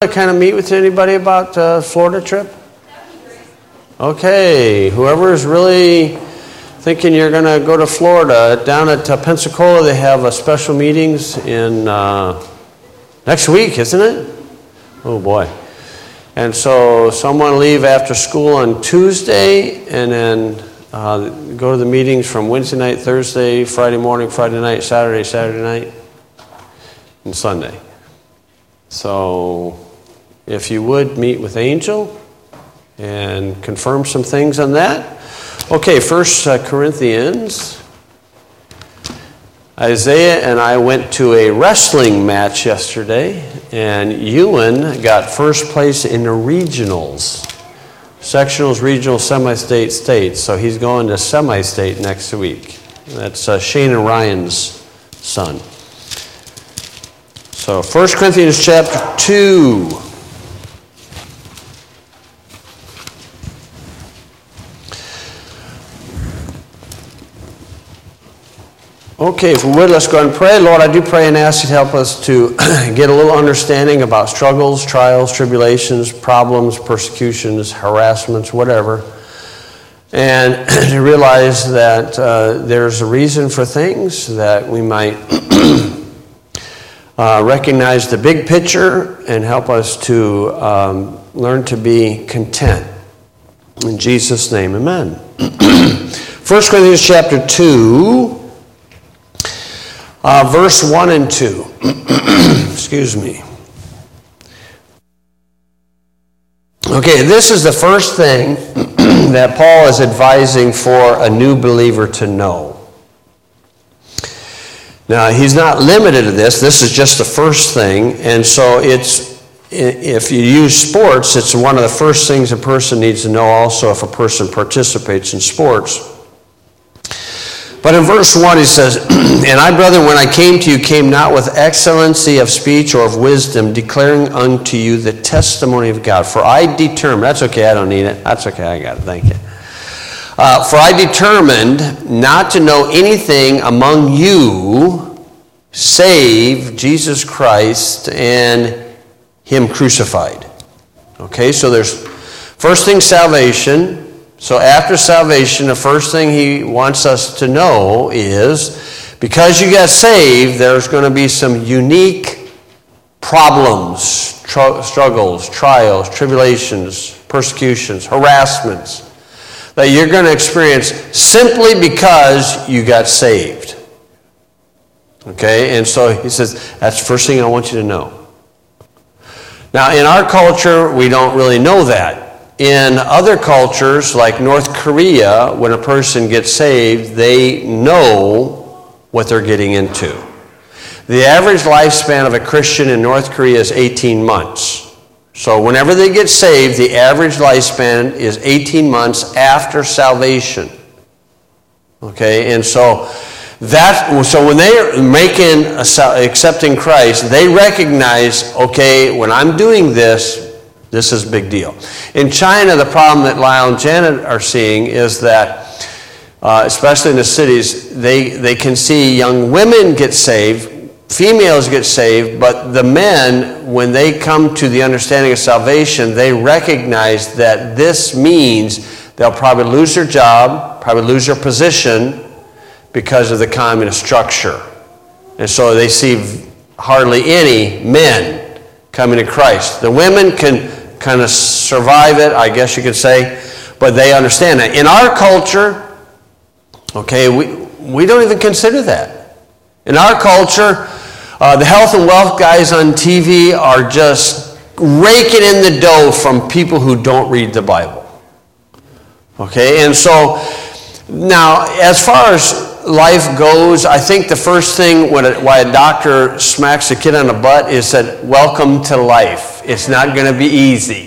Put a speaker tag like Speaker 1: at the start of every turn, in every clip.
Speaker 1: kind of meet with anybody about the Florida trip? Okay, whoever is really thinking you're going to go to Florida, down at Pensacola, they have special meetings in next week, isn't it? Oh boy. And so someone leave after school on Tuesday and then go to the meetings from Wednesday night, Thursday, Friday morning, Friday night, Saturday night, and Sunday. So if you would meet with Angel and confirm some things on that. Okay, 1 Corinthians. Isaiah and I went to a wrestling match yesterday, and Ewan got first place in the regionals. Sectionals, regionals, semi-state, states. So he's going to semi-state next week. That's Shane and Ryan's son. So 1 Corinthians chapter 2. Okay, if we would, let's go ahead and pray. Lord, I do pray and ask you to help us to get a little understanding about struggles, trials, tribulations, problems, persecutions, harassments, whatever. And to realize that there's a reason for things, that we might recognize the big picture and help us to learn to be content. In Jesus' name, amen. 1 Corinthians chapter 2. Verse 1 and 2. Excuse me. Okay, this is the first thing that Paul is advising for a new believer to know. Now, he's not limited to this. This is just the first thing. And so if you use sports, it's one of the first things a person needs to know also if a person participates in sports. But in verse 1 he says, "And I, brethren, when I came to you, came not with excellency of speech or of wisdom, declaring unto you the testimony of God. For I determined," that's okay, I don't need it. That's okay, I got it, thank you. "For I determined not to know anything among you save Jesus Christ and him crucified." Okay, so there's first thing, salvation. So after salvation, the first thing he wants us to know is, because you got saved, there's going to be some unique problems, struggles, trials, tribulations, persecutions, harassments that you're going to experience simply because you got saved. Okay, and so he says, that's the first thing I want you to know. Now, in our culture, we don't really know that. In other cultures, like North Korea, when a person gets saved, they know what they're getting into. The average lifespan of a Christian in North Korea is 18 months. So whenever they get saved, the average lifespan is 18 months after salvation. Okay, and so when they're accepting Christ, they recognize, okay, when I'm doing this is a big deal. In China, the problem that Lyle and Janet are seeing is that, especially in the cities, they can see young women get saved, females get saved, but the men, when they come to the understanding of salvation, they recognize that this means they'll probably lose their job, probably lose their position because of the communist structure. And so they see hardly any men coming to Christ. The women can kind of survive it, I guess you could say, but they understand that. In our culture, okay, we don't even consider that. In our culture, the health and wealth guys on TV are just raking in the dough from people who don't read the Bible. Okay, and so now, as far as life goes, I think the first thing why a doctor smacks a kid on the butt is that, welcome to life. It's not going to be easy.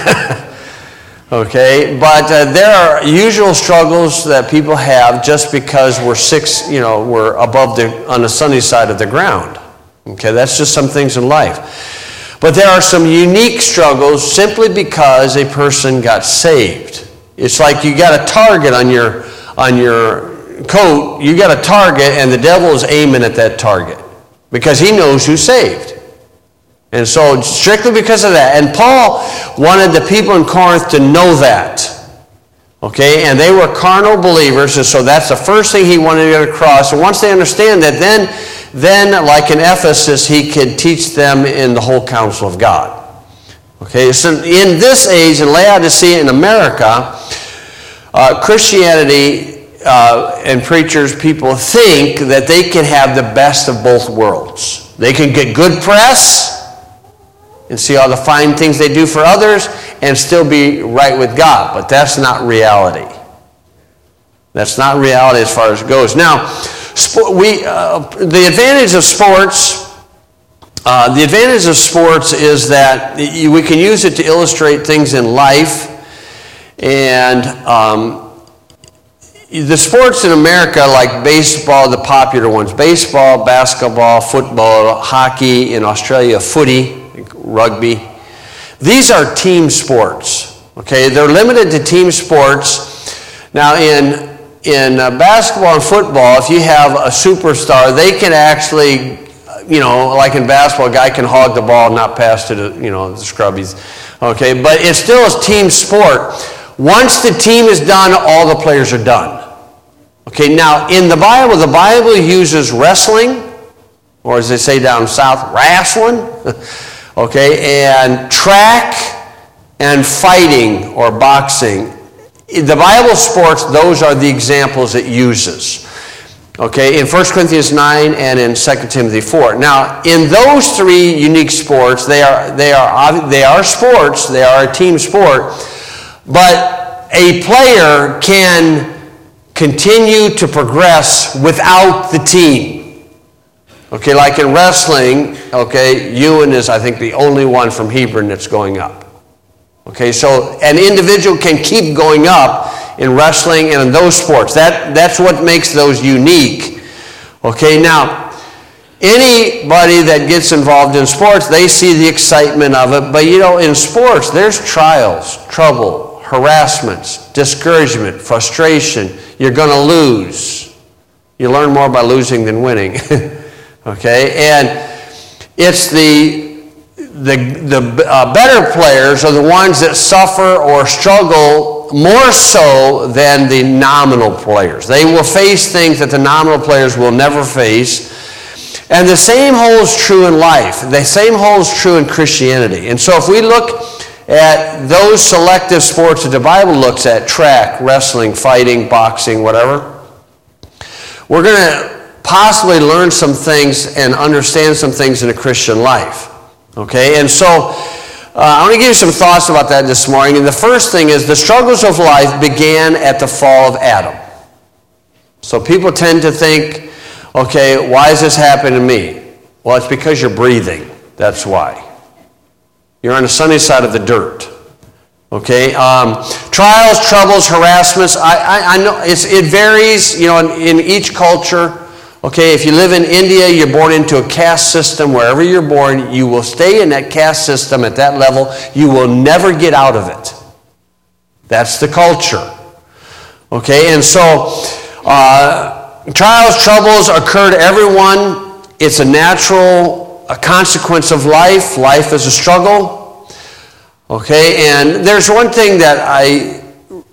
Speaker 1: Okay, but there are usual struggles that people have just because we're above on the sunny side of the ground. Okay, that's just some things in life. But there are some unique struggles simply because a person got saved. It's like you got a target on your coat, you got a target, and the devil is aiming at that target because he knows who's saved. And so strictly because of that. And Paul wanted the people in Corinth to know that. Okay, and they were carnal believers, and so that's the first thing he wanted to get across. And once they understand that, then like in Ephesus, he could teach them in the whole counsel of God. Okay, so in this age, in Laodicea, in America, Christianity and preachers, people think that they can have the best of both worlds. They can get good press and see all the fine things they do for others and still be right with God. But that's not reality. That's not reality as far as it goes. Now, the advantage of sports, is that we can use it to illustrate things in life. And the sports in America, like baseball, the popular ones, baseball, basketball, football, hockey, in Australia, footy, rugby. These are team sports. Okay, they're limited to team sports. Now, in basketball and football, if you have a superstar, they can actually, like in basketball, a guy can hog the ball and not pass to the scrubbies. Okay, but it's still a team sport. Once the team is done, all the players are done. Okay, now in the Bible uses wrestling, or as they say down south, wrestling. Okay, and track and fighting or boxing. The Bible sports, those are the examples it uses. Okay, in 1 Corinthians 9 and in 2 Timothy 4. Now, in those three unique sports, they are sports, they are a team sport, but a player can continue to progress without the team. Okay, like in wrestling, okay, Ewan is, I think, the only one from Hebron that's going up. Okay, so an individual can keep going up in wrestling and in those sports. That's what makes those unique. Okay, now, anybody that gets involved in sports, they see the excitement of it. But, in sports, there's trials, trouble, harassments, discouragement, frustration. You're going to lose. You learn more by losing than winning. Okay, and it's the better players are the ones that suffer or struggle more so than the nominal players. They will face things that the nominal players will never face. And the same holds true in life. The same holds true in Christianity. And so if we look at those selective sports that the Bible looks at, track, wrestling, fighting, boxing, whatever, we're going to possibly learn some things and understand some things in a Christian life. Okay, and so I want to give you some thoughts about that this morning. And the first thing is the struggles of life began at the fall of Adam. So people tend to think, okay, why is this happening to me? Well, it's because you're breathing. That's why. You're on the sunny side of the dirt. Okay, trials, troubles, harassments. I know it varies, in each culture. Okay, if you live in India, you're born into a caste system. Wherever you're born, you will stay in that caste system at that level. You will never get out of it. That's the culture. Okay, and so trials, troubles occur to everyone. It's a natural consequence of life. Life is a struggle. Okay, and there's one thing that I,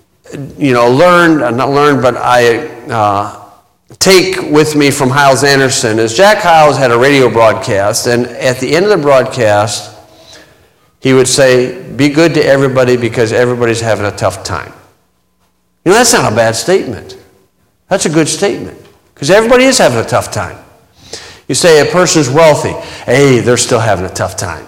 Speaker 1: take with me from Hyles Anderson is Jack Hyles had a radio broadcast, and at the end of the broadcast, he would say, be good to everybody because everybody's having a tough time. That's not a bad statement. That's a good statement because everybody is having a tough time. You say a person's wealthy. Hey, they're still having a tough time.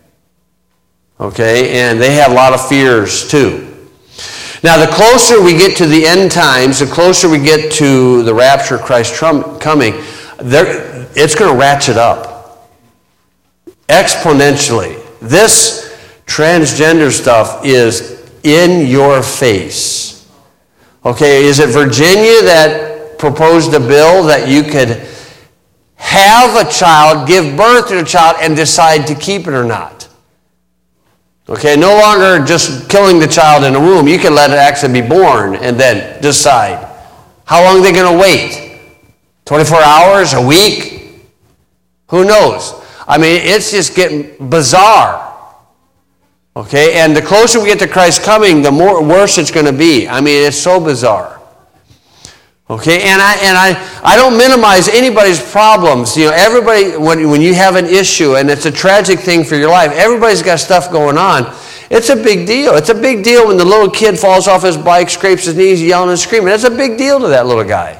Speaker 1: Okay, and they have a lot of fears too. Now, the closer we get to the end times, the closer we get to the rapture of Christ coming, it's going to ratchet up exponentially. This transgender stuff is in your face. Okay, is it Virginia that proposed a bill that you could have a child, give birth to a child, and decide to keep it or not? Okay, no longer just killing the child in the womb. You can let it actually be born and then decide. How long are they going to wait? 24 hours? A week? Who knows? I mean, it's just getting bizarre. Okay, and the closer we get to Christ's coming, the worse it's going to be. I mean, it's so bizarre. Okay, and I don't minimize anybody's problems. You know, everybody, when you have an issue and it's a tragic thing for your life, everybody's got stuff going on. It's a big deal. It's a big deal when the little kid falls off his bike, scrapes his knees, yelling and screaming. It's a big deal to that little guy.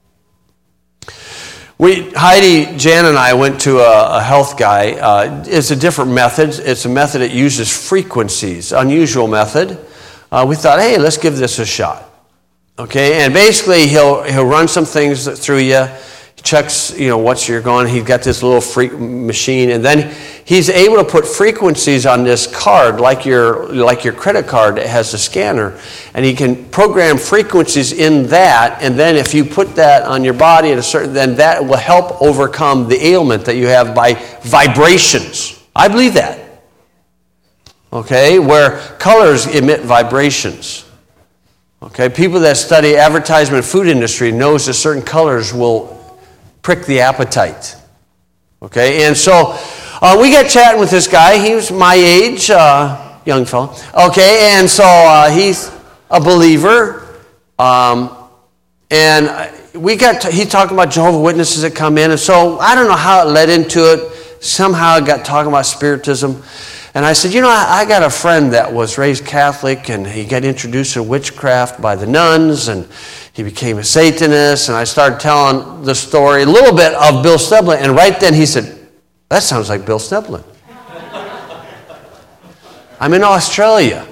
Speaker 1: Heidi, Jan, and I went to a health guy. It's a different method. It's a method that uses frequencies, unusual method. We thought, hey, let's give this a shot. Okay, and basically he'll run some things through you, checks, what you're going. He's got this little machine, and then he's able to put frequencies on this card, like your credit card that has a scanner, and he can program frequencies in that. And then if you put that on your body then that will help overcome the ailment that you have by vibrations. I believe that. Okay, where colors emit vibrations. Okay, people that study advertisement food industry knows that certain colors will prick the appetite. Okay, and so we got chatting with this guy. He was my age, young fellow. Okay, and so he's a believer. And he talked about Jehovah's Witnesses that come in. And so I don't know how it led into it. Somehow it got talking about spiritism. And I said, I got a friend that was raised Catholic, and he got introduced to witchcraft by the nuns, and he became a Satanist. And I started telling the story, a little bit of Bill Steblen. And right then he said, that sounds like Bill Steblen. I'm in Australia,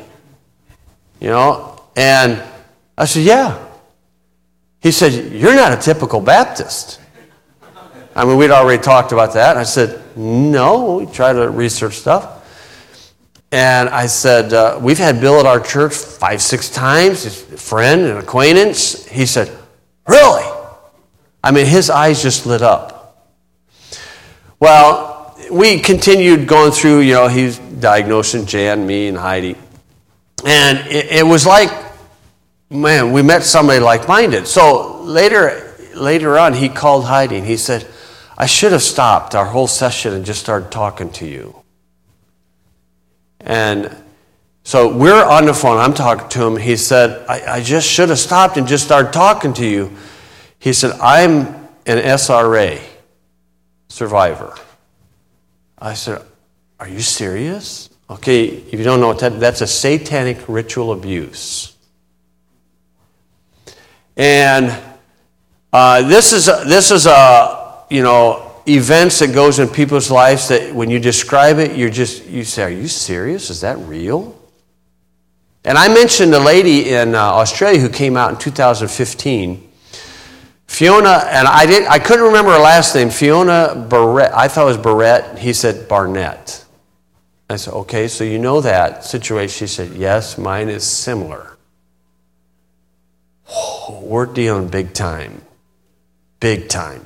Speaker 1: and I said, yeah. He said, you're not a typical Baptist. I mean, we'd already talked about that. I said, no, we try to research stuff. And I said, we've had Bill at our church 5-6 times, his friend and acquaintance. He said, really? I mean, his eyes just lit up. Well, we continued going through, he's diagnosing Jan, me, and Heidi. And it was like, man, we met somebody like-minded. So later on, he called Heidi, and he said, I should have stopped our whole session and just started talking to you. And so we're on the phone. I'm talking to him. He said, I just should have stopped and just started talking to you. He said, I'm an SRA survivor. I said, are you serious? Okay, if you don't know what that's a satanic ritual abuse. And this is events that goes in people's lives that when you describe it, you say, are you serious? Is that real? And I mentioned a lady in Australia who came out in 2015. Fiona, and I couldn't remember her last name. Fiona Barrett. I thought it was Barrett. He said Barnett. I said, okay, so you know that situation. She said, yes, mine is similar. Oh, we're dealing big time. Big time.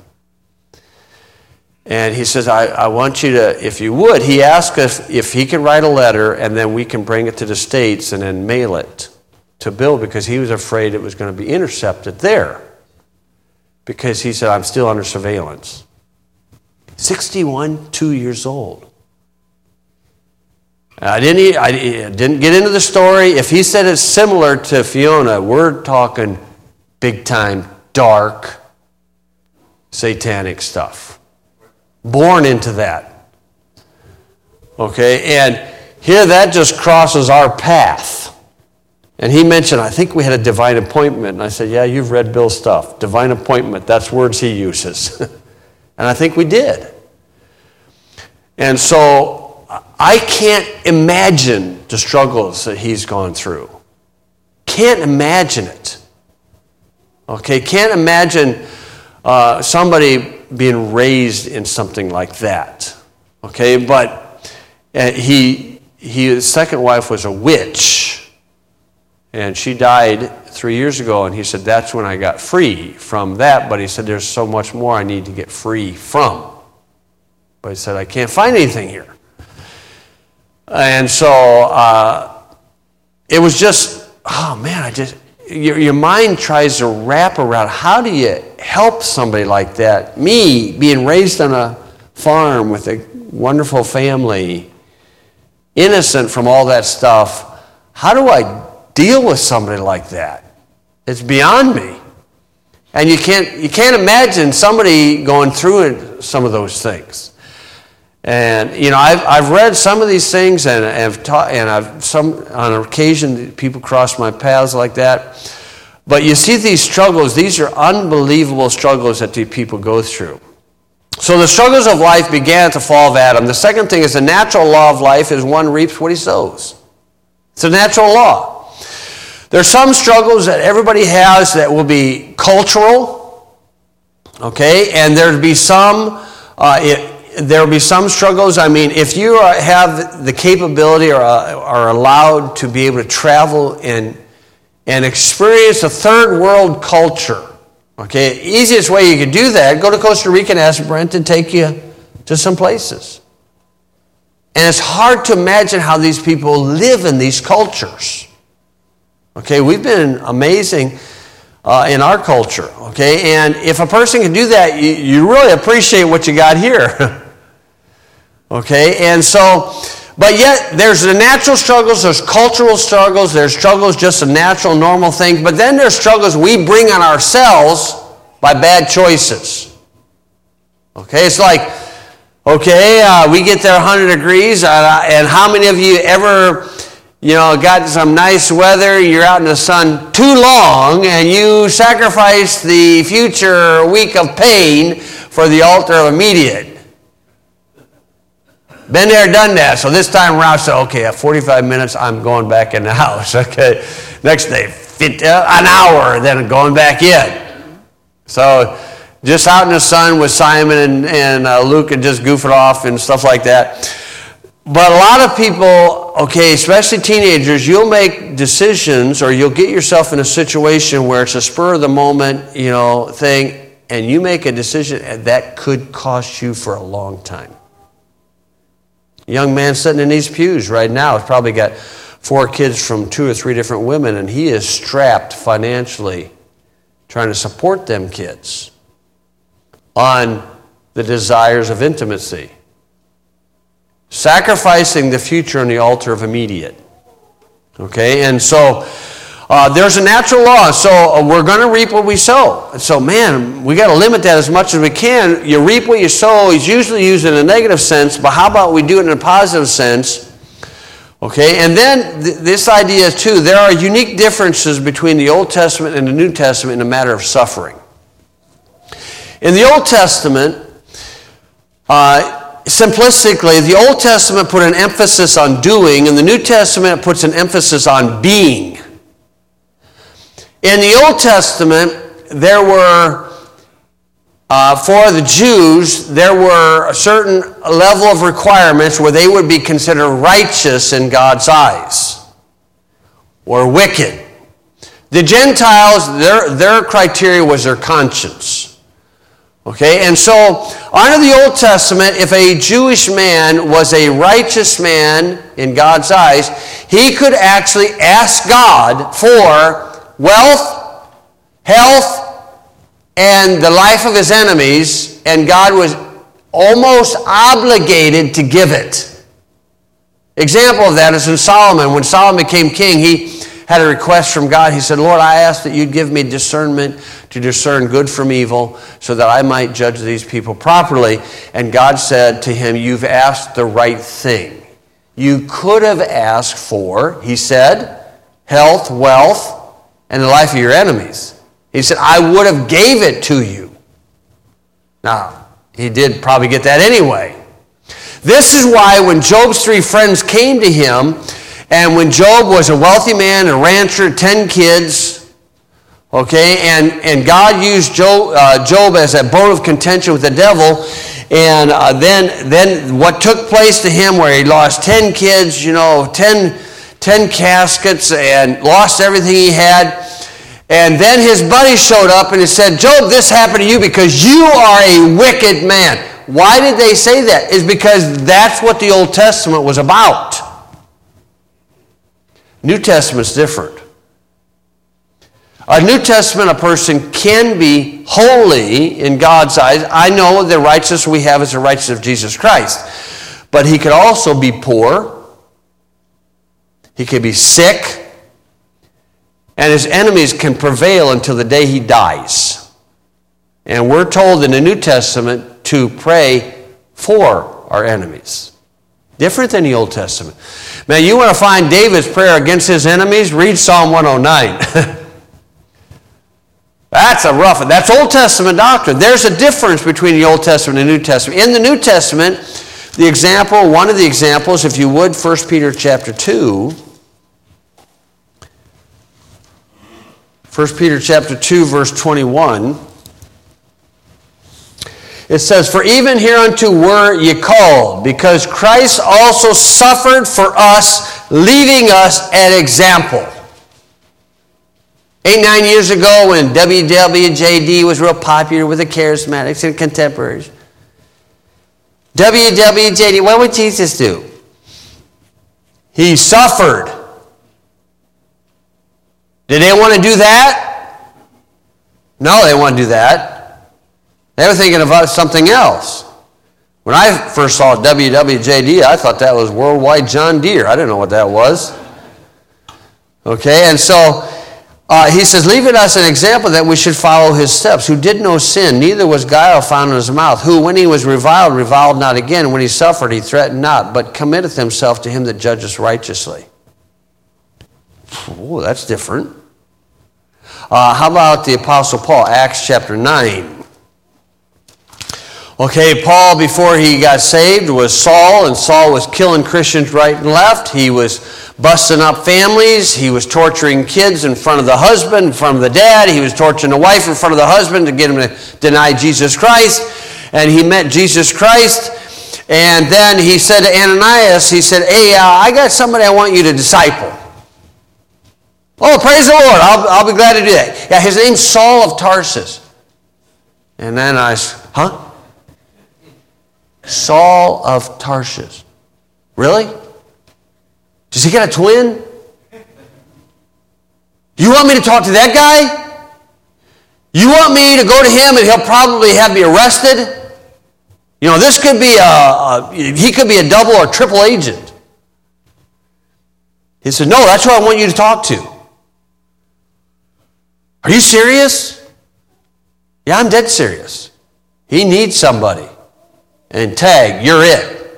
Speaker 1: And he says, I want you to, if you would, he asked us if he could write a letter and then we can bring it to the States and then mail it to Bill because he was afraid it was going to be intercepted there. Because he said, I'm still under surveillance. 61, 2 years old. I didn't get into the story. If he said it's similar to Fiona, we're talking big time, dark, satanic stuff. Born into that. Okay, and here that just crosses our path. And he mentioned, I think we had a divine appointment. And I said, yeah, you've read Bill's stuff. Divine appointment, that's words he uses. And I think we did. And so I can't imagine the struggles that he's gone through. Can't imagine it. Okay, can't imagine somebody being raised in something like that. Okay, but his second wife was a witch, and she died 3 years ago, and he said, that's when I got free from that, but he said, there's so much more I need to get free from. But he said, I can't find anything here. And so it was just, oh man, your mind tries to wrap around, how do you help somebody like that? Me, being raised on a farm with a wonderful family, innocent from all that stuff. How do I deal with somebody like that? It's beyond me. And you can't imagine somebody going through some of those things. And I've read some of these things, and I've taught, and on occasion people cross my paths like that. But you see these struggles; these are unbelievable struggles that these people go through. So the struggles of life began at the fall of Adam. The second thing is the natural law of life is one reaps what he sows. It's a natural law. There's some struggles that everybody has that will be cultural, okay, and there'll be some struggles. I mean, if you have the capability or are allowed to be able to travel and experience a third world culture, okay, easiest way you could do that, go to Costa Rica and ask Brent to take you to some places. And it's hard to imagine how these people live in these cultures. Okay, we've been amazing in our culture, okay? And if a person can do that, you really appreciate what you got here. Okay, and so, but yet there's the natural struggles, there's cultural struggles, there's struggles just a natural, normal thing, but then there's struggles we bring on ourselves by bad choices. Okay, it's like, okay, we get there 100 degrees, and how many of you ever, got some nice weather, you're out in the sun too long, and you sacrifice the future week of pain for the altar of immediate? Been there, done that. So this time around, okay, at 45 minutes, I'm going back in the house. Okay, next day, an hour, then going back in. So just out in the sun with Simon and Luke and just goofing off and stuff like that. But a lot of people, okay, especially teenagers, you'll make decisions or you'll get yourself in a situation where it's a spur of the moment, thing, and you make a decision that could cost you for a long time. A young man sitting in these pews right now has probably got 4 kids from 2 or 3 different women, and he is strapped financially trying to support them kids on the desires of intimacy. Sacrificing the future on the altar of immediate. Okay, and so there's a natural law. So we're going to reap what we sow. And so, man, we got to limit that as much as we can. You reap what you sow is usually used in a negative sense, but how about we do it in a positive sense? Okay, and then this idea too, there are unique differences between the Old Testament and the New Testament in a matter of suffering. In the Old Testament, simplistically, the Old Testament put an emphasis on doing, and the New Testament puts an emphasis on being. In the Old Testament, there were, for the Jews, there were a certain level of requirements where they would be considered righteous in God's eyes, or wicked. The Gentiles, their criteria was their conscience. Okay, and so under the Old Testament, if a Jewish man was a righteous man in God's eyes, he could actually ask God for wealth, health, and the life of his enemies, and God was almost obligated to give it. Example of that is in Solomon. When Solomon became king, he had a request from God. He said, Lord, I ask that you'd give me discernment to discern good from evil so that I might judge these people properly. And God said to him, you've asked the right thing. You could have asked for, he said, health, wealth, and the life of your enemies. He said, I would have gave it to you. Now, he did probably get that anyway. This is why when Job's 3 friends came to him, and when Job was a wealthy man, a rancher, 10 kids, okay, and God used Job as a bone of contention with the devil, and then what took place to him where he lost 10 kids, 10 caskets, and lost everything he had. And then his buddy showed up and he said, Job, this happened to you because you are a wicked man. Why did they say that? It's because that's what the Old Testament was about. New Testament's different. A New Testament, a person can be holy in God's eyes. I know the righteousness we have is the righteousness of Jesus Christ. but he could also be poor. He could be sick. And his enemies can prevail until the day he dies. And we're told in the New Testament to pray for our enemies. Different than the Old Testament. Man, you want to find David's prayer against his enemies? Read Psalm 109. That's Old Testament doctrine. There's a difference between the Old Testament and the New Testament. In the New Testament, one of the examples, if you would, 1 Peter chapter 2. 1 Peter chapter 2, verse 21. It says, "For even hereunto were ye called, because Christ also suffered for us, leaving us an example." 8-9 years ago, when WWJD was real popular with the charismatics and contemporaries, WWJD, what would Jesus do? He suffered. Did they want to do that? No, they didn't want to do that. They were thinking about something else. When I first saw WWJD, I thought that was Worldwide John Deere. I didn't know what that was. Okay, and so he says, "Leaving us an example that we should follow his steps, who did no sin, neither was guile found in his mouth, who, when he was reviled not again, when he suffered, he threatened not, but committeth himself to him that judgeth righteously." Oh, that's different. How about the Apostle Paul, Acts chapter 9? Okay, Paul, before he got saved, was Saul, and Saul was killing Christians right and left. He was busting up families. He was torturing kids in front of the husband, in front of the dad. He was torturing the wife in front of the husband to get him to deny Jesus Christ. And he met Jesus Christ. And then he said to Ananias, he said, "Hey, I got somebody I want you to disciple." "Oh, praise the Lord. I'll be glad to do that." Yeah, his name's Saul of Tarsus. And then I said, "Huh? Saul of Tarsus. Really? Does he got a twin? You want me to talk to that guy? You want me to go to him and he'll probably have me arrested? You know, this could be he could be a double or triple agent." He said, "No, that's who I want you to talk to." "Are you serious?" "Yeah, I'm dead serious. He needs somebody." And tag, you're it.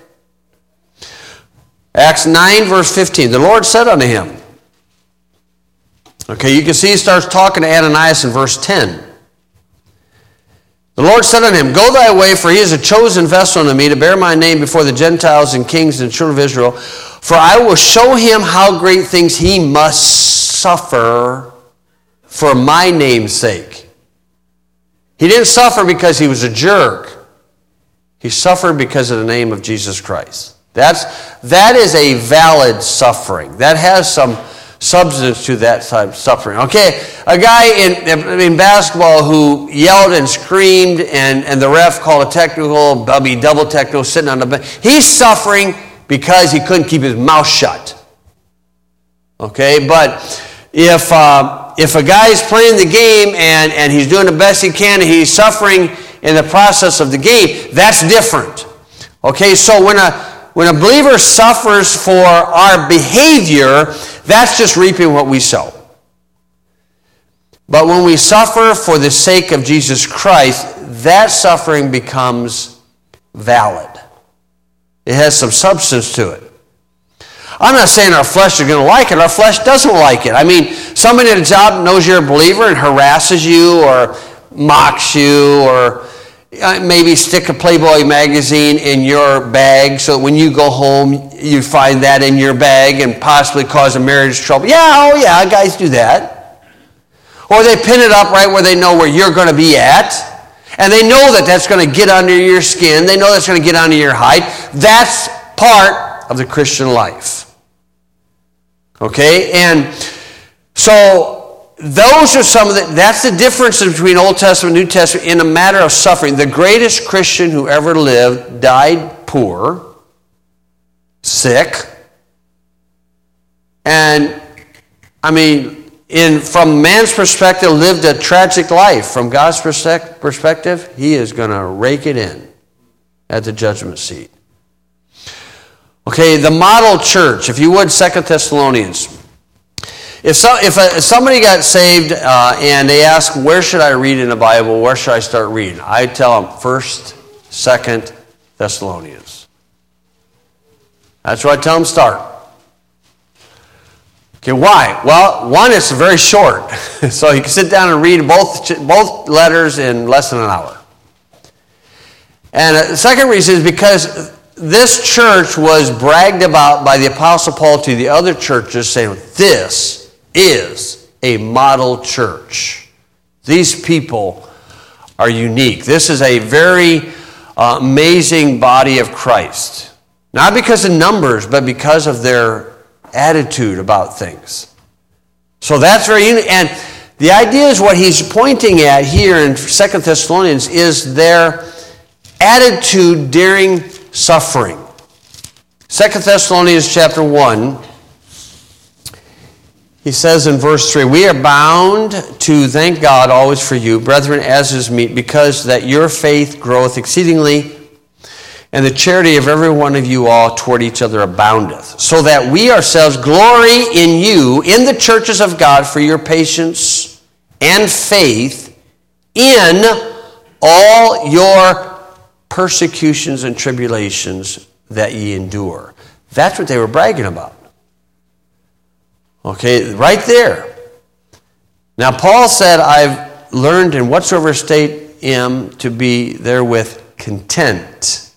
Speaker 1: Acts 9, verse 15. "The Lord said unto him," okay, you can see he starts talking to Ananias in verse 10. "The Lord said unto him, Go thy way, for he is a chosen vessel unto me to bear my name before the Gentiles and kings and children of Israel. For I will show him how great things he must suffer for my name's sake." He didn't suffer because he was a jerk. He suffered because of the name of Jesus Christ. That is a valid suffering. That has some substance to that type of suffering. Okay, a guy in basketball who yelled and screamed and the ref called a technical, double technical, sitting on the bench. He's suffering because he couldn't keep his mouth shut. Okay, but if a guy's playing the game and he's doing the best he can and he's suffering in the process of the game, that's different. Okay, so when a believer suffers for our behavior, that's just reaping what we sow. But when we suffer for the sake of Jesus Christ, that suffering becomes valid. It has some substance to it. I'm not saying our flesh is going to like it. Our flesh doesn't like it. I mean, somebody at a job knows you're a believer and harasses you or mocks you, or maybe stick a Playboy magazine in your bag so that when you go home you find that in your bag and possibly cause a marriage trouble. Yeah, oh yeah, guys do that. Or they pin it up right where they know where you're going to be at, and they know that that's going to get under your skin. They know that's going to get under your hide. That's part of the Christian life. Okay, and so those are some of that's the difference between Old Testament and New Testament in a matter of suffering. The greatest Christian who ever lived died poor, sick, and I mean, from man's perspective, lived a tragic life. From God's perspective, he is going to rake it in at the judgment seat. Okay, the model church, if you would, 2 Thessalonians. If somebody got saved and they ask, where should I read in the Bible? Where should I start reading? I tell them 1st, 2nd Thessalonians. That's where I tell them start. Okay, why? Well, one, it's very short. So you can sit down and read both letters in less than an hour. And the second reason is because this church was bragged about by the Apostle Paul to the other churches, saying, this is a model church. These people are unique. This is a very amazing body of Christ. Not because of numbers, but because of their attitude about things. So that's very unique. And the idea is what he's pointing at here in 2 Thessalonians is their attitude during suffering. 2 Thessalonians chapter 1, he says in verse 3, we are bound to thank God always for you, brethren, as is meet, because that your faith groweth exceedingly, and the charity of every one of you all toward each other aboundeth, so that we ourselves glory in you, in the churches of God, for your patience and faith in all your persecutions and tribulations that ye endure. That's what they were bragging about. Okay, right there. Now, Paul said, I've learned in whatsoever state am to be therewith content.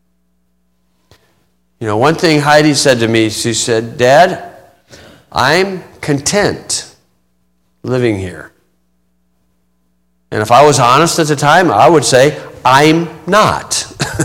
Speaker 1: You know, one thing Heidi said to me, she said, Dad, I'm content living here. And if I was honest at the time, I would say, I'm not.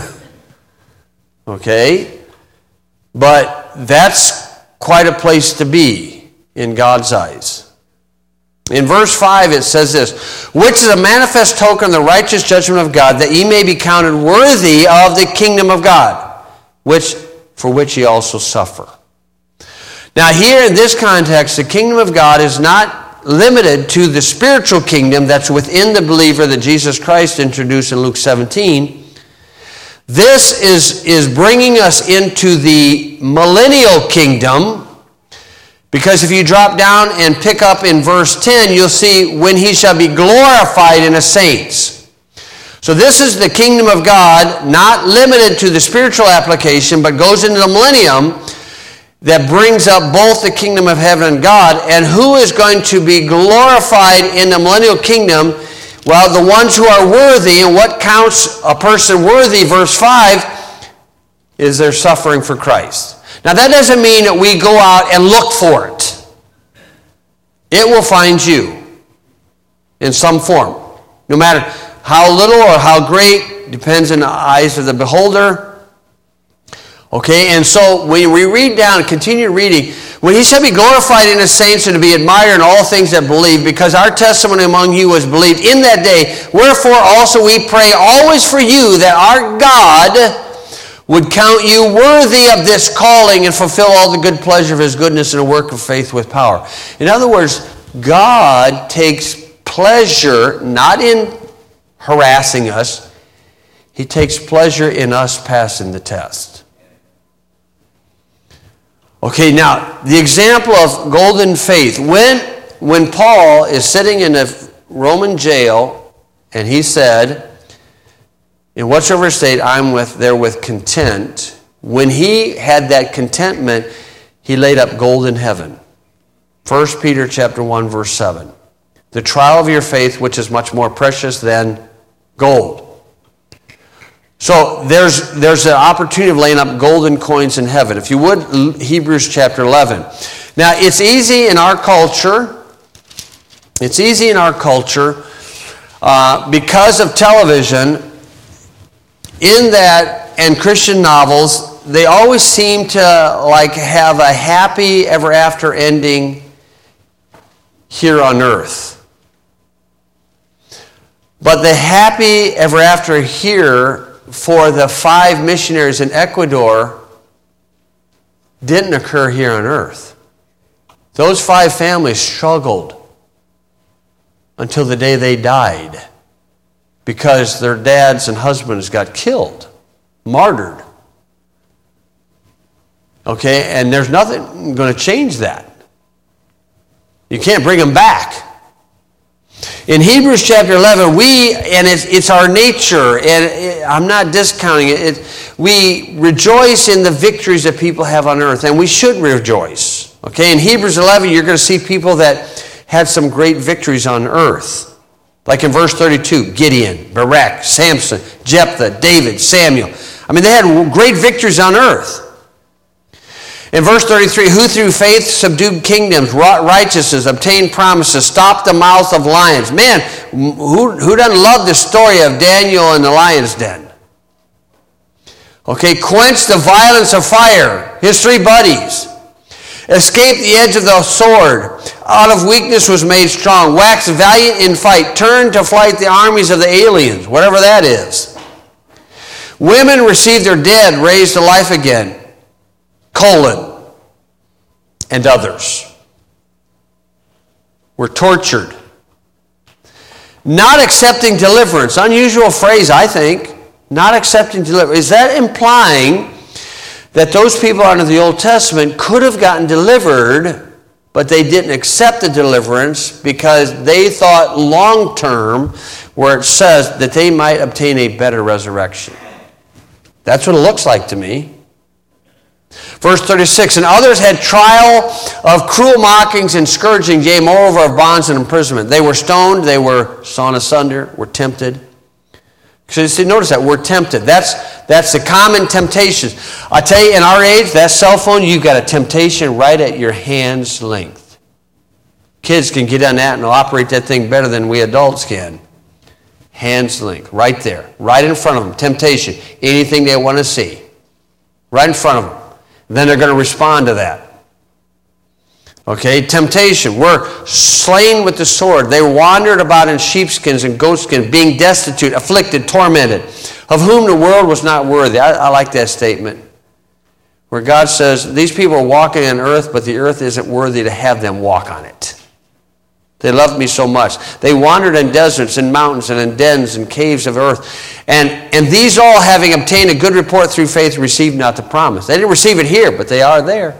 Speaker 1: Okay? But that's quite a place to be in God's eyes. In verse 5 it says this, which is a manifest token of the righteous judgment of God, that ye may be counted worthy of the kingdom of God, for which ye also suffer. Now here in this context, the kingdom of God is not limited to the spiritual kingdom that's within the believer that Jesus Christ introduced in Luke 17. This is bringing us into the millennial kingdom, because if you drop down and pick up in verse 10, you'll see when he shall be glorified in the saints. So this is the kingdom of God, not limited to the spiritual application, but goes into the millennium that brings up both the kingdom of heaven and God. And who is going to be glorified in the millennial kingdom? Well, the ones who are worthy. And what counts a person worthy, verse 5, is their suffering for Christ. Now, that doesn't mean that we go out and look for it. It will find you in some form. No matter how little or how great, depends on the eyes of the beholder. Okay, and so when we read down, continue reading, when he shall be glorified in his saints and to be admired in all things that believe, because our testimony among you was believed in that day, wherefore also we pray always for you, that our God would count you worthy of this calling and fulfill all the good pleasure of his goodness and a work of faith with power. In other words, God takes pleasure not in harassing us. He takes pleasure in us passing the test. Okay, now, the example of golden faith. When Paul is sitting in a Roman jail, and he said, in whatsoever state I'm therewith content, when he had that contentment, he laid up gold in heaven. 1 Peter chapter 1, verse 7. The trial of your faith, which is much more precious than gold. So there's an opportunity of laying up golden coins in heaven. If you would, Hebrews chapter 11. Now, it's easy in our culture. It's easy in our culture because of television, in that, and Christian novels, they always seem to have a happy ever after ending here on earth. But the happy ever after here for the 5 missionaries in Ecuador didn't occur here on earth. Those 5 families struggled until the day they died, because their dads and husbands got killed, martyred. Okay, and there's nothing going to change that. You can't bring them back. In Hebrews chapter 11, and it's our nature, and I'm not discounting it, we rejoice in the victories that people have on earth, and we should rejoice. Okay, in Hebrews 11, you're going to see people that had some great victories on earth. Like in verse 32, Gideon, Barak, Samson, Jephthah, David, Samuel. I mean, they had great victories on earth. In verse 33, who through faith subdued kingdoms, wrought righteousness, obtained promises, stopped the mouths of lions. Man, who doesn't love the story of Daniel in the lion's den? Okay, quenched the violence of fire, his three buddies. Escaped the edge of the sword. Out of weakness was made strong. Waxed valiant in fight. Turned to flight the armies of the aliens, whatever that is. Women received their dead, raised to life again. And others were tortured. Not accepting deliverance. Unusual phrase, I think. Not accepting deliverance. Is that implying that those people under the Old Testament could have gotten delivered, but they didn't accept the deliverance because they thought long term, where it says that they might obtain a better resurrection? That's what it looks like to me. Verse 36, and others had trial of cruel mockings and scourgings, yea, moreover of bonds and imprisonment. They were stoned, they were sawn asunder, were tempted. So see, notice that, we're tempted. That's the common temptations. I tell you, in our age, that cell phone, you've got a temptation right at your hand's length. Kids can get on that and operate that thing better than we adults can. Hand's length, right there, right in front of them. Temptation, anything they want to see, right in front of them. Then they're going to respond to that. Okay, temptation. We're slain with the sword. They wandered about in sheepskins and goatskins, being destitute, afflicted, tormented, of whom the world was not worthy. I like that statement. Where God says, these people are walking on earth, but the earth isn't worthy to have them walk on it. They loved me so much. They wandered in deserts and mountains and in dens and caves of earth. And these all, having obtained a good report through faith, received not the promise. They didn't receive it here, but they are there.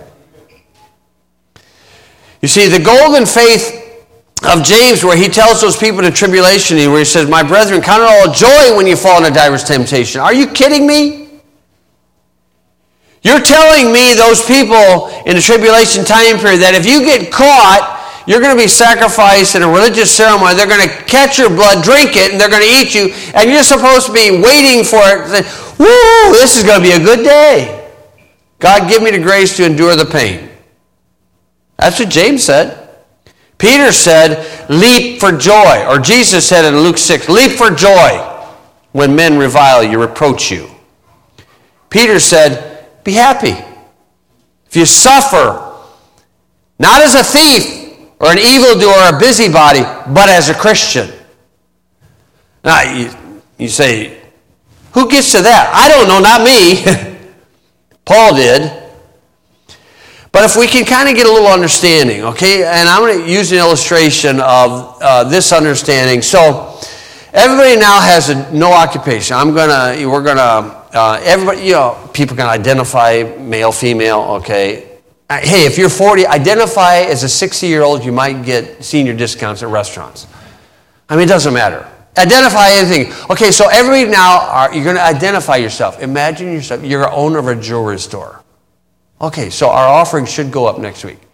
Speaker 1: You see, the golden faith of James, where he tells those people in tribulation, where he says, my brethren, count it all joy when you fall into diverse temptation. Are you kidding me? You're telling me, those people in the tribulation time period, that if you get caught, you're going to be sacrificed in a religious ceremony. They're going to catch your blood, drink it, and they're going to eat you. And you're supposed to be waiting for it. Say, woo, this is going to be a good day. God, give me the grace to endure the pain. That's what James said. Peter said, leap for joy. Or Jesus said in Luke 6, leap for joy when men revile you, reproach you. Peter said, be happy. If you suffer, not as a thief, or an evildoer, or a busybody, but as a Christian. Now, you say, who gets to that? I don't know, not me. Paul did. But if we can kind of get a little understanding, okay? And I'm going to use an illustration of this understanding. So, everybody now has no occupation. Everybody, people can identify male, female, okay? Hey, if you're 40, identify as a 60-year-old, you might get senior discounts at restaurants. I mean, it doesn't matter. Identify anything. Okay, so everybody now, you're going to identify yourself. Imagine yourself, you're an owner of a jewelry store. Okay, so our offering should go up next week.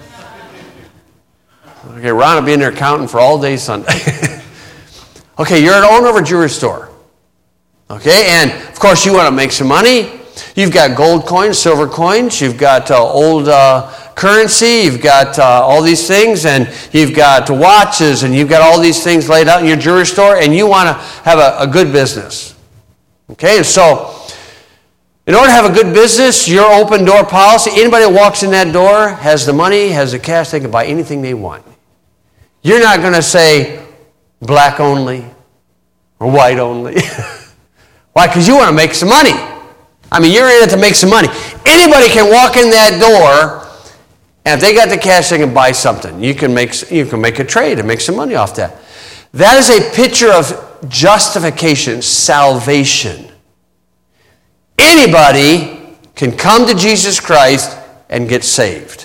Speaker 1: Okay, Ron will be in there counting for all day Sunday. Okay, you're an owner of a jewelry store. Okay, and of course you want to make some money. You've got gold coins, silver coins, you've got old currency, you've got all these things, and you've got watches, and you've got all these things laid out in your jewelry store, and you want to have a good business. Okay, and so in order to have a good business, your open door policy, anybody that walks in that door has the money, has the cash, they can buy anything they want. You're not going to say black only or white only. Why? Because you want to make some money. I mean, you're in it to make some money. Anybody can walk in that door, and if they got the cash, they can buy something. You can make a trade and make some money off that. That is a picture of justification, salvation. Anybody can come to Jesus Christ and get saved.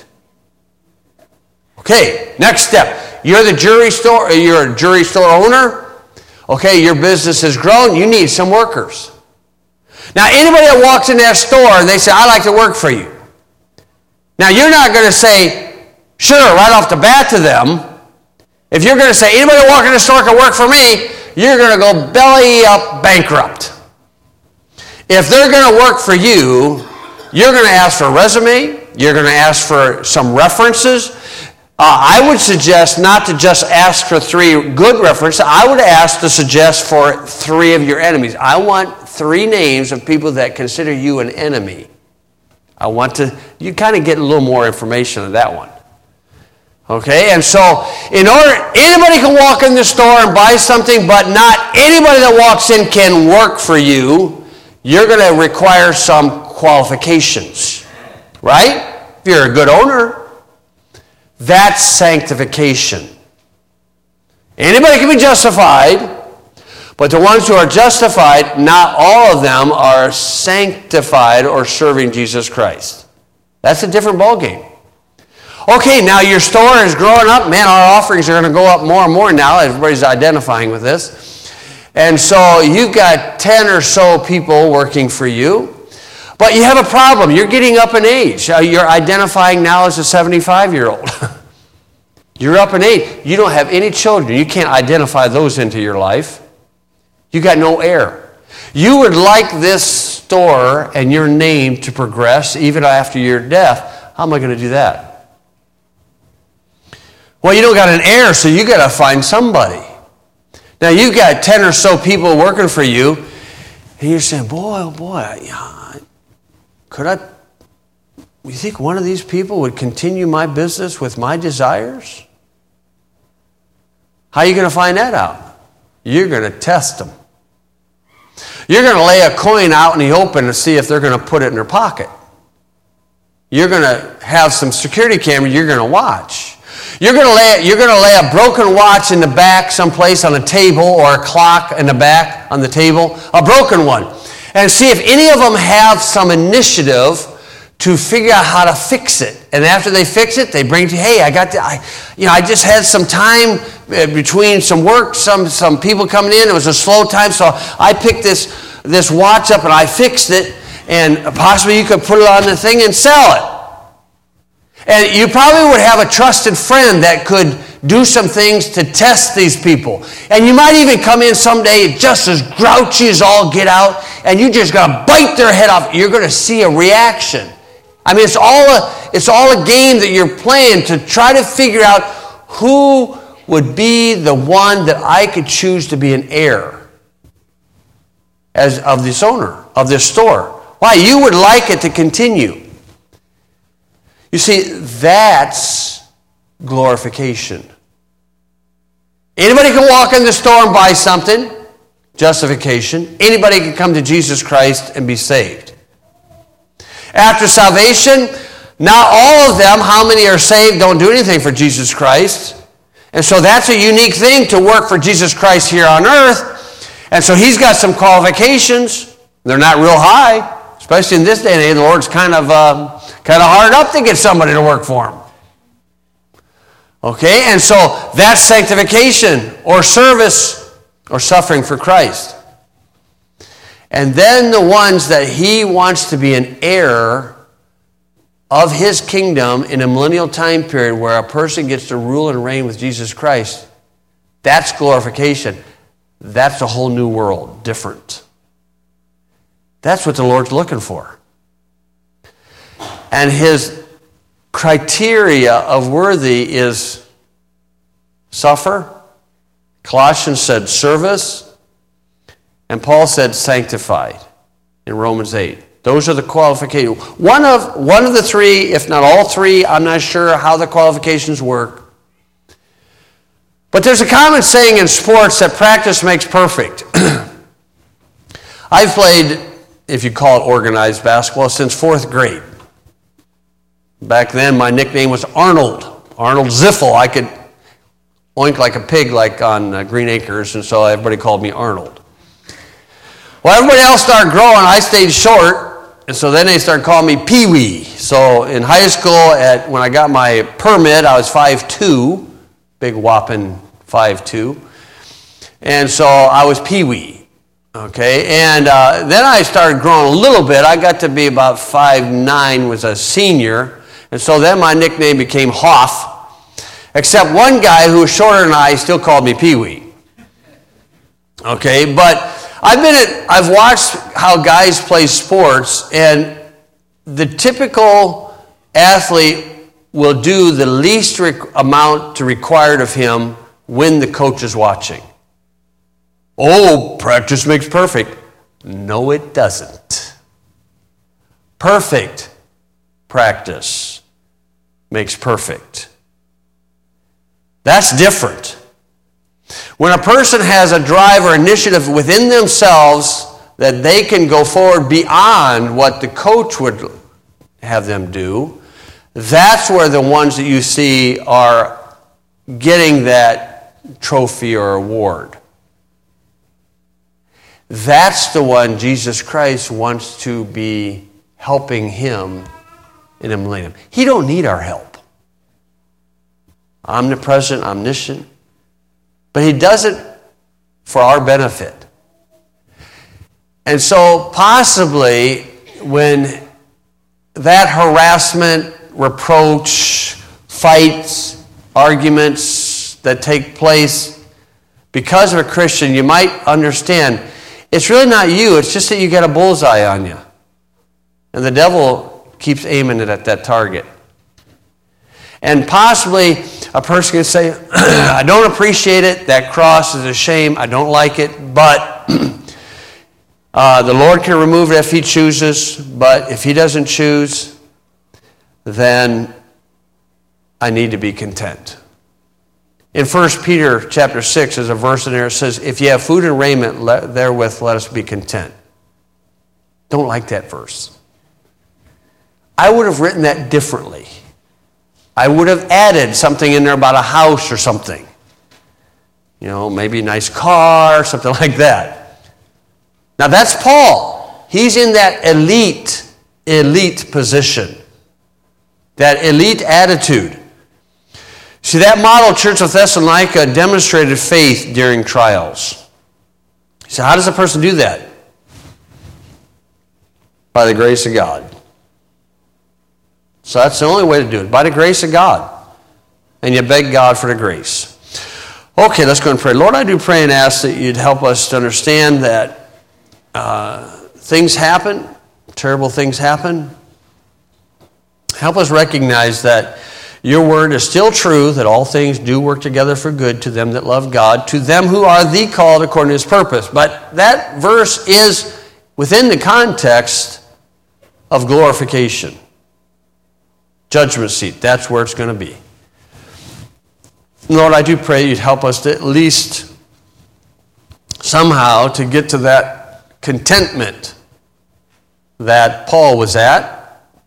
Speaker 1: Okay, next step. You're a jewelry store owner. Okay, your business has grown. You need some workers. Now, anybody that walks in that store and they say, I'd like to work for you. Now, you're not going to say, sure, right off the bat to them. If you're going to say, anybody that walks in the store can work for me, you're going to go belly up bankrupt. If they're going to work for you, you're going to ask for a resume. You're going to ask for some references. I would suggest not to just ask for 3 good references. I would ask to suggest for 3 of your enemies. I want 3 names of people that consider you an enemy. You kind of get a little more information on that one. Okay, and so anybody can walk in the store and buy something, but not anybody that walks in can work for you. You're going to require some qualifications, right? If you're a good owner, that's sanctification. Anybody can be justified, but the ones who are justified, not all of them are sanctified or serving Jesus Christ. That's a different ballgame. Okay, now your store is growing up. Man, our offerings are going to go up more and more now. Everybody's identifying with this. And so you've got 10 or so people working for you. But you have a problem. You're getting up in age. You're identifying now as a 75-year-old. You're up in age. You don't have any children. You can't identify those into your life. You got no heir. You would like this store and your name to progress even after your death. How am I going to do that? Well, you don't got an heir, so you got to find somebody. Now, you've got 10 or so people working for you, and you're saying, boy, oh boy, you think one of these people would continue my business with my desires? How are you going to find that out? You're going to test them. You're going to lay a coin out in the open to see if they're going to put it in their pocket. You're going to have some security camera you're going to watch. You're going to lay a broken watch in the back someplace on a table, or a clock in the back on the table, a broken one, and see if any of them have some initiative to figure out how to fix it. And after they fix it, they bring to you, hey, I just had some time between some work, some people coming in. It was a slow time, so I picked this watch up and I fixed it, and possibly you could put it on the thing and sell it. And you probably would have a trusted friend that could do some things to test these people. And you might even come in someday just as grouchy as all get out, and you just got to bite their head off. You're going to see a reaction. I mean, it's all a game that you're playing to try to figure out who would be the one that I could choose to be an heir as of this owner, of this store. Why? You would like it to continue. You see, that's glorification. Anybody can walk in the store and buy something, justification. Anybody can come to Jesus Christ and be saved. After salvation, not all of them, how many are saved, don't do anything for Jesus Christ. And so that's a unique thing to work for Jesus Christ here on earth. And so he's got some qualifications. They're not real high. Especially in this day and age, the Lord's kind of hard up to get somebody to work for him. Okay, and so that's sanctification or service or suffering for Christ. And then the ones that he wants to be an heir of his kingdom in a millennial time period where a person gets to rule and reign with Jesus Christ, that's glorification. That's a whole new world, different. That's what the Lord's looking for. And his criteria of worthy is suffer. Colossians said service. And Paul said sanctified in Romans 8. Those are the qualifications. One of the 3, if not all 3, I'm not sure how the qualifications work. But there's a common saying in sports that practice makes perfect. I've played, if you call it organized basketball, since 4th grade. Back then, my nickname was Arnold Ziffel. I could oink like a pig like on Green Acres, and so everybody called me Arnold. Well, everybody else started growing. I stayed short, And so then they started calling me Pee-wee. So in high school, when I got my permit, I was 5'2", big whopping 5'2". And so I was Pee-wee, okay? And then I started growing a little bit. I got to be about 5'9", was a senior. And so then my nickname became Hoff. Except one guy who was shorter than I still called me Pee-wee. Okay, but I've watched how guys play sports, and the typical athlete will do the least amount required of him when the coach is watching. Oh, practice makes perfect. No, it doesn't. Perfect practice makes perfect. That's different. When a person has a drive or initiative within themselves that they can go forward beyond what the coach would have them do, that's where the ones that you see are getting that trophy or award. That's the one Jesus Christ wants to be helping him and emulating him. He don't need our help. Omnipresent, omniscient. But he does it for our benefit. And so possibly when that harassment, reproach, fights, arguments that take place because of a Christian, you might understand it's really not you, it's just that you got a bullseye on you. And the devil keeps aiming it at that target. And possibly a person can say, I don't appreciate it, that cross is a shame, I don't like it, but the Lord can remove it if he chooses, but if he doesn't choose, then I need to be content. In 1 Peter chapter 6, there's a verse in there that says, if you have food and raiment, therewith let us be content. Don't like that verse. I would have written that differently. I would have added something in there about a house or something. You know, maybe a nice car, something like that. Now that's Paul. He's in that elite position. That elite attitude. See, that model church of Thessalonica demonstrated faith during trials. So how does a person do that? By the grace of God. So that's the only way to do it, by the grace of God. And you beg God for the grace. Okay, let's go and pray. Lord, I do pray and ask that you'd help us to understand that things happen, terrible things happen. Help us recognize that your word is still true, that all things do work together for good to them that love God, to them who are the called according to his purpose. But that verse is within the context of glorification. Judgment seat, that's where it's going to be. Lord, I do pray you'd help us to at least somehow to get to that contentment that Paul was at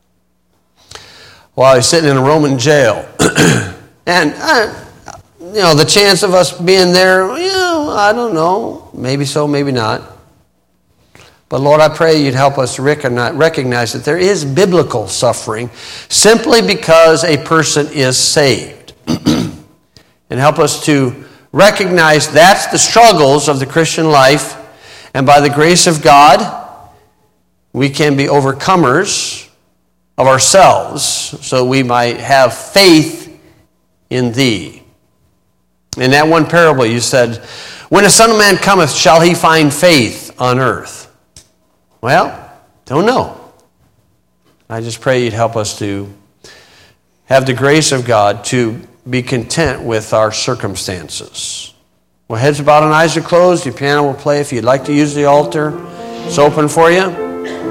Speaker 1: while he's sitting in a Roman jail. And, the chance of us being there, I don't know. Maybe so, maybe not. But Lord, I pray you'd help us recognize that there is biblical suffering simply because a person is saved. And help us to recognize that's the struggles of the Christian life. And by the grace of God, we can be overcomers of ourselves so we might have faith in thee. In that one parable you said, when the Son of Man cometh, shall he find faith on earth? Well, don't know. I just pray you'd help us to have the grace of God to be content with our circumstances. Well, heads bowed and eyes are closed. Your piano will play. If you'd like to use the altar, it's open for you.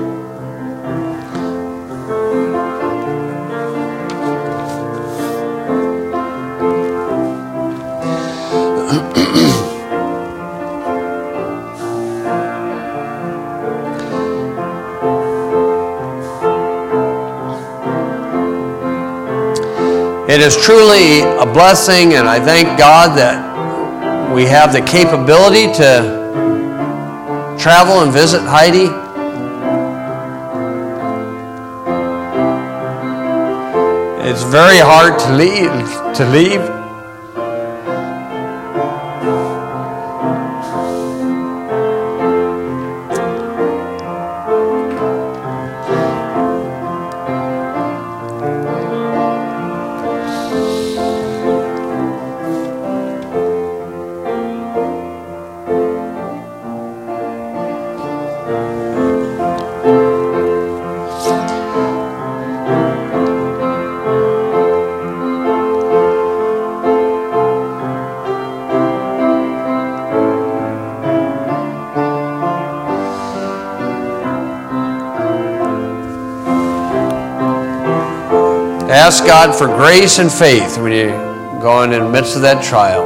Speaker 1: It is truly a blessing, and I thank God that we have the capability to travel and visit Heidi. It's very hard to leave. Ask God for grace and faith when you go in the midst of that trial.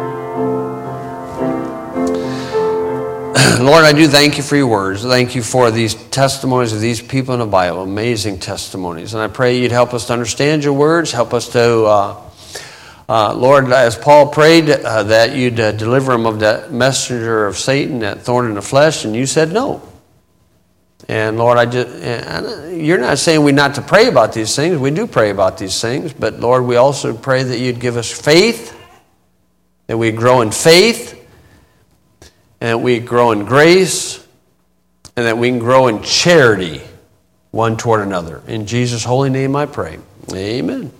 Speaker 1: Lord, I do thank you for your words. Thank you for these testimonies of these people in the Bible, amazing testimonies. And I pray you'd help us to understand your words, help us to, Lord, as Paul prayed, that you'd deliver him of that messenger of Satan, that thorn in the flesh, and you said no. And Lord, you're not saying we not to pray about these things. We do pray about these things. But Lord, we also pray that you'd give us faith, that we grow in faith, and that we grow in grace, and that we can grow in charity one toward another. In Jesus' holy name I pray. Amen.